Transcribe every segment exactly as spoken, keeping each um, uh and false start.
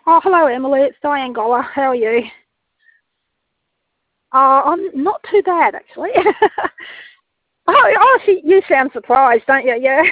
Oh, hello, Emily. It's Diane Goller. How are you? Uh, I'm not too bad, actually. oh, oh, see, you sound surprised, don't you? Yeah.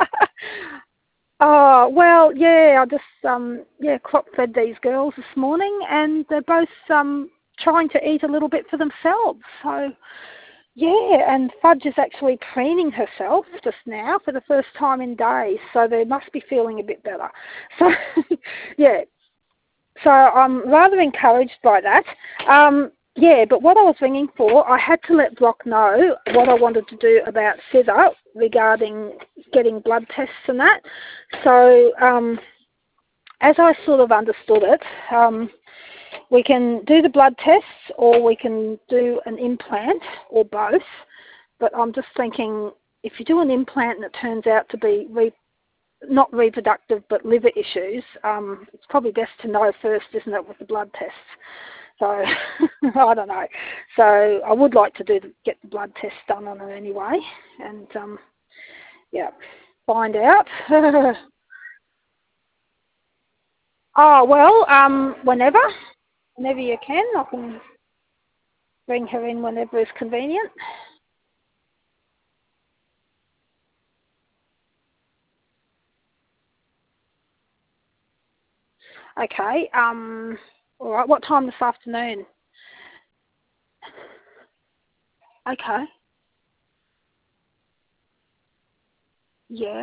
oh, well, yeah. I just um, yeah, crop fed these girls this morning, and they're both um trying to eat a little bit for themselves. So, yeah, and Fudge is actually preening herself just now for the first time in days. So they must be feeling a bit better. So, yeah. So I'm rather encouraged by that. Um, yeah, but what I was ringing for, I had to let Brock know what I wanted to do about Scissor regarding getting blood tests and that. So um, as I sort of understood it, um, we can do the blood tests or we can do an implant or both. But I'm just thinking, if you do an implant and it turns out to be re not reproductive but liver issues, um, it's probably best to know first, isn't it, with the blood tests. So I don't know. So I would like to do the, get the blood test done on her anyway, and um, yeah, find out. oh well, um, whenever, whenever you can, I can bring her in whenever is convenient. Okay. Um. All right. What time this afternoon? Okay. Yeah.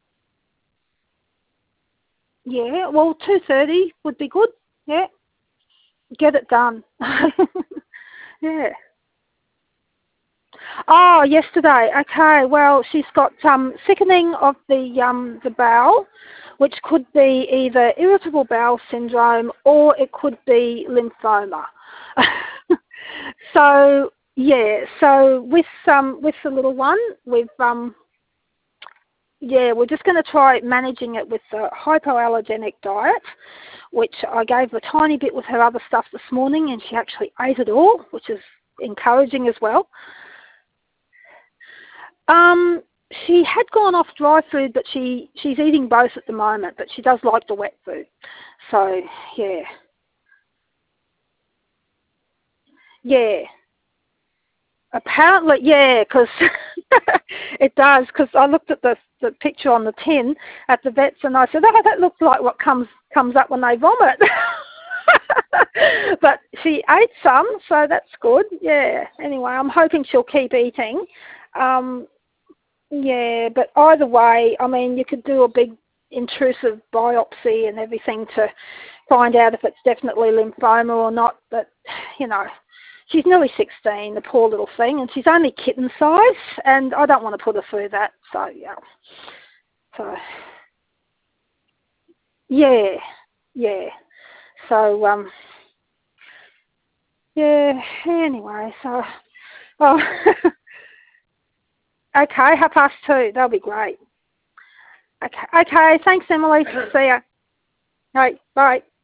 Yeah. Well, two thirty would be good. Yeah. Get it done. yeah. Oh, yesterday. Okay. Well, she's got um, sickening of the um, the bowel, which could be either irritable bowel syndrome or it could be lymphoma. so yeah. So with um with the little one, we've um yeah, we're just going to try managing it with the hypoallergenic diet, which I gave a tiny bit with her other stuff this morning, and she actually ate it all, which is encouraging as well. Um, she had gone off dry food, but she, she's eating both at the moment, but she does like the wet food. So, yeah. Yeah. Apparently, yeah, because it does, because I looked at the, the picture on the tin at the vets and I said, oh, that looks like what comes comes up when they vomit. But she ate some, so that's good, yeah. Anyway, I'm hoping she'll keep eating. Um, yeah, but either way, I mean, you could do a big intrusive biopsy and everything to find out if it's definitely lymphoma or not, but, you know, she's nearly sixteen, the poor little thing, and she's only kitten size, and I don't want to put her through that, so, yeah. So, yeah, yeah. So, um, yeah, anyway, so, oh, okay, half past two, that'll be great. Okay, okay, thanks, Emily. See ya. Right, bye.